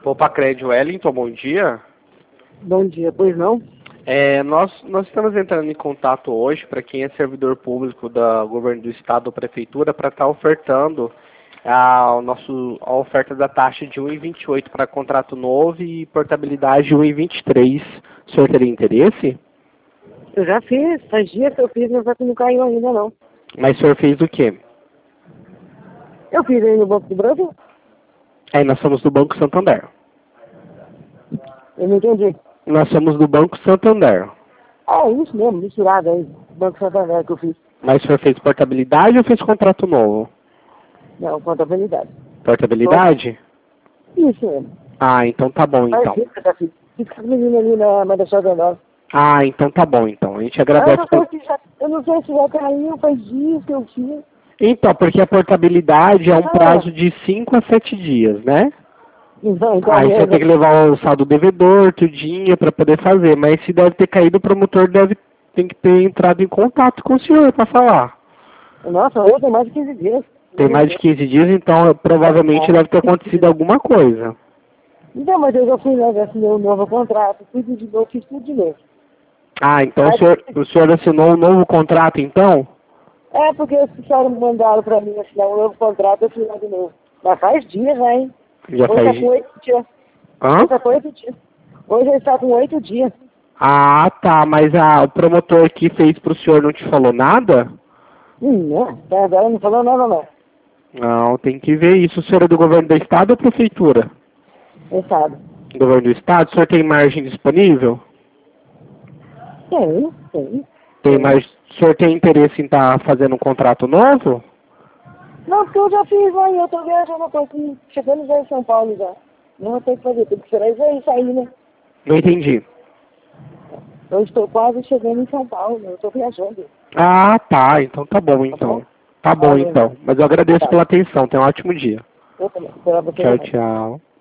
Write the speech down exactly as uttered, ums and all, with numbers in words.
Poupa Crédito Wellington, bom dia. Bom dia, pois não? É, nós, nós estamos entrando em contato hoje para quem é servidor público do governo do estado ou prefeitura para estar ofertando a, o nosso, a oferta da taxa de um vírgula vinte e oito para contrato novo e portabilidade de um vírgula vinte e três. O senhor teria interesse? Eu já fiz, faz dias que eu fiz, mas não caiu ainda não. Mas o senhor fez o quê? Eu fiz aí no Banco do Brasil. Aí nós somos do Banco Santander. Eu não entendi. Nós somos do Banco Santander. Ah, é isso mesmo, misturado aí, Banco Santander que eu fiz. Mas o senhor fez portabilidade ou fez contrato novo? Não, contabilidade. Portabilidade? Isso mesmo. Ah, então tá bom Faz então. dias que eu já fiz. Fiz com as meninas ali na Marechal Deodoro. Ah, então tá bom então. A gente Ah, eu, agradece. não por- sei se já, eu não sei se já caiu, faz dias que eu fiz. Então, porque a portabilidade é um Ah. prazo de cinco a sete dias, né? Então, então Aí você mesmo. tem que levar o saldo devedor, tudinho, para poder fazer. Mas se deve ter caído, o promotor deve tem que ter entrado em contato com o senhor para falar. Nossa, hoje tem mais de quinze dias. Tem mais de quinze dias, então provavelmente deve ter acontecido alguma coisa. Então, mas eu já fui lá, já assinei um novo contrato, tudo de novo, fiz tudo de novo. Ah, então o senhor, o senhor assinou um novo contrato, então? É, porque os caras mandaram pra mim assinar um novo contrato, eu fui lá de novo. Mas faz dias já, hein? Já Hoje faz... tá com oito dias. Hã? Hoje tá com oito dias. Hoje ele está com oito dias. Ah, tá, mas a, o promotor que fez pro senhor não te falou nada? Hum, não, até agora não falou nada não. Não, tem que ver isso. O senhor é do governo do estado ou prefeitura? Ele sabe. Governo do estado, o senhor tem margem disponível? Tem, tem. Tem mais. O senhor tem interesse em estar fazendo um contrato novo? Não, porque eu já fiz lá e eu tô viajando, eu tô aqui, chegando já em São Paulo já. Não tem que fazer, tem que esperar isso aí sair, né? Não entendi. Eu estou quase chegando em São Paulo, né? Eu tô viajando. Ah, tá. Então tá bom, então. Tá bom, então. Mas eu agradeço pela atenção. Tenha um ótimo dia. Eu também. Esperar você. Tchau, tchau.